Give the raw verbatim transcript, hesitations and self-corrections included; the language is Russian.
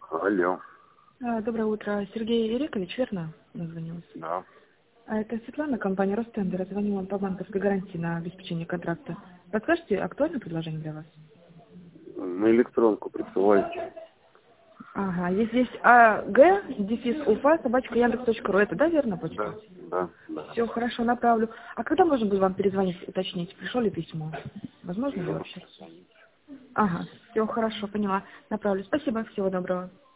Алло. А, Доброе утро. Сергей Ирекович, верно? Назвонилась. Да. А это Светлана, компания Ростендер. Звоню вам по банковской гарантии на обеспечение контракта. Подскажите, актуальное предложение для вас? На электронку присылайте. Ага, есть здесь аг, дефис уфа, собачка яндекс точка ру. Это, да, верно почта? Да, да, да. Все, хорошо, направлю. А когда можно будет вам перезвонить, уточнить, пришло ли письмо? Возможно ли вообще? Ага, все, хорошо, поняла. Направлю. Спасибо, всего доброго.